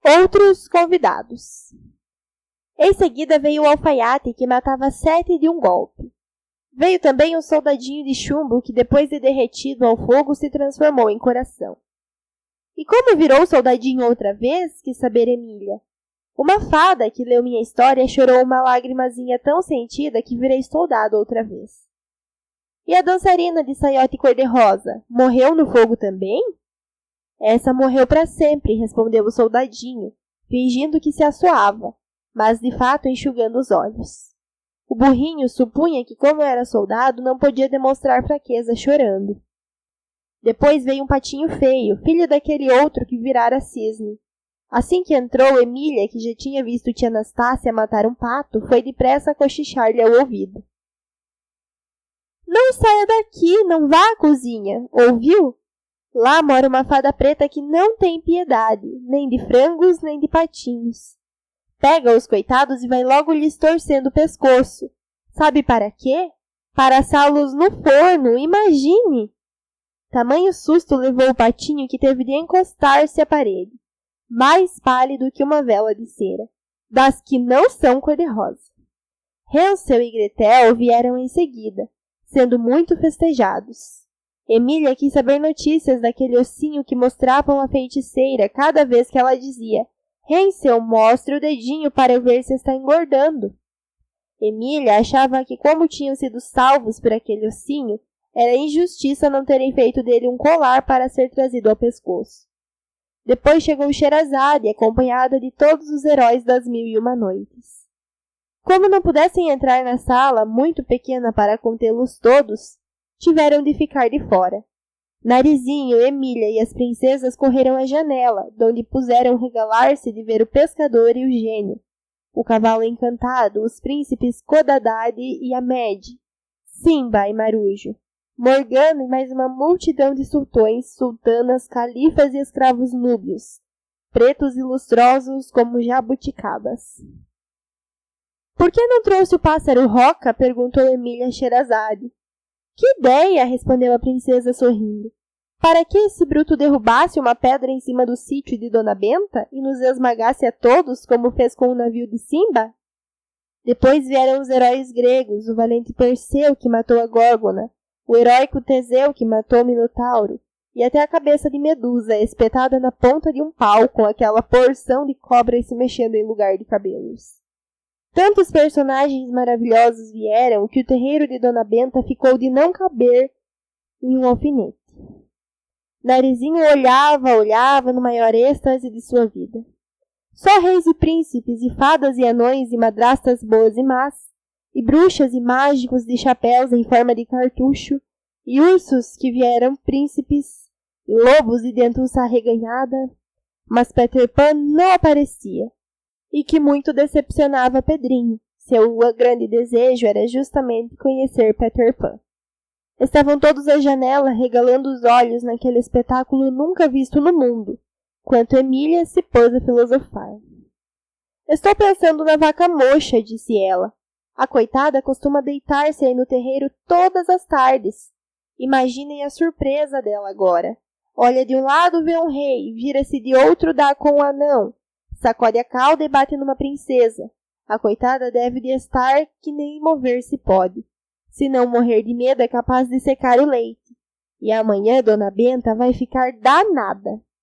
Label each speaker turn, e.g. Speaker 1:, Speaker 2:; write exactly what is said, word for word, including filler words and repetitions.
Speaker 1: Outros convidados. Em seguida veio o alfaiate que matava sete de um golpe. Veio também um soldadinho de chumbo que depois de derretido ao fogo se transformou em coração. E como virou soldadinho outra vez, quis saber Emília. Uma fada que leu minha história chorou uma lágrimazinha tão sentida que virei soldado outra vez. E a dançarina de saiote cor-de-rosa, morreu no fogo também? Essa morreu para sempre, respondeu o soldadinho, fingindo que se assoava, mas de fato enxugando os olhos. O burrinho supunha que, como era soldado, não podia demonstrar fraqueza chorando. Depois veio um patinho feio, filho daquele outro que virara cisne. Assim que entrou, Emília, que já tinha visto tia Anastácia matar um pato, foi depressa cochichar-lhe ao ouvido. Não saia daqui, não vá à cozinha, ouviu? Lá mora uma fada preta que não tem piedade, nem de frangos, nem de patinhos. Pega os coitados e vai logo lhes torcendo o pescoço. Sabe para quê? Para assá-los no forno, imagine! Tamanho susto levou o patinho que teve de encostar-se à parede, mais pálido que uma vela de cera, das que não são cor-de-rosa. Hansel e Gretel vieram em seguida, sendo muito festejados. Emília quis saber notícias daquele ossinho que mostravam a feiticeira cada vez que ela dizia: Hansel, mostre o dedinho para eu ver se está engordando. Emília achava que, como tinham sido salvos por aquele ossinho, era injustiça não terem feito dele um colar para ser trazido ao pescoço. Depois chegou Sherazade, acompanhada de todos os heróis das Mil e Uma Noites. Como não pudessem entrar na sala, muito pequena para contê-los todos, tiveram de ficar de fora. Narizinho, Emília e as princesas correram à janela, donde puseram regalar-se de ver o pescador e o gênio, o cavalo encantado, os príncipes Codadad e Amed, Simba e Marujo, Morgana e mais uma multidão de sultões, sultanas, califas e escravos núbios, pretos e lustrosos como jabuticabas. Por que não trouxe o pássaro Roca? Perguntou Emília a Sherazade. Que ideia! Respondeu a princesa sorrindo. Para que esse bruto derrubasse uma pedra em cima do sítio de Dona Benta e nos esmagasse a todos, como fez com o navio de Simba? Depois vieram os heróis gregos, o valente Perseu, que matou a Górgona, o heróico Teseu, que matou o Minotauro, e até a cabeça de Medusa, espetada na ponta de um pau, com aquela porção de cobras se mexendo em lugar de cabelos. Tantos personagens maravilhosos vieram que o terreiro de Dona Benta ficou de não caber em um alfinete. Narizinho olhava, olhava no maior êxtase de sua vida. Só reis e príncipes, e fadas e anões, e madrastas boas e más, e bruxas e mágicos de chapéus em forma de cartucho, e ursos que vieram príncipes, e lobos de dentuça arreganhada, mas Peter Pan não aparecia. E que muito decepcionava Pedrinho. Seu grande desejo era justamente conhecer Peter Pan. Estavam todos à janela, regalando os olhos naquele espetáculo nunca visto no mundo, quanto Emília se pôs a filosofar. Estou pensando na vaca moxa, disse ela. A coitada costuma deitar-se aí no terreiro todas as tardes. Imaginem a surpresa dela agora. Olha de um lado, vê um rei, vira-se de outro, dá com um anão. Sacode a cauda e bate numa princesa. A coitada deve de estar que nem mover-se pode. Se não morrer de medo, é capaz de secar o leite. E amanhã Dona Benta vai ficar danada.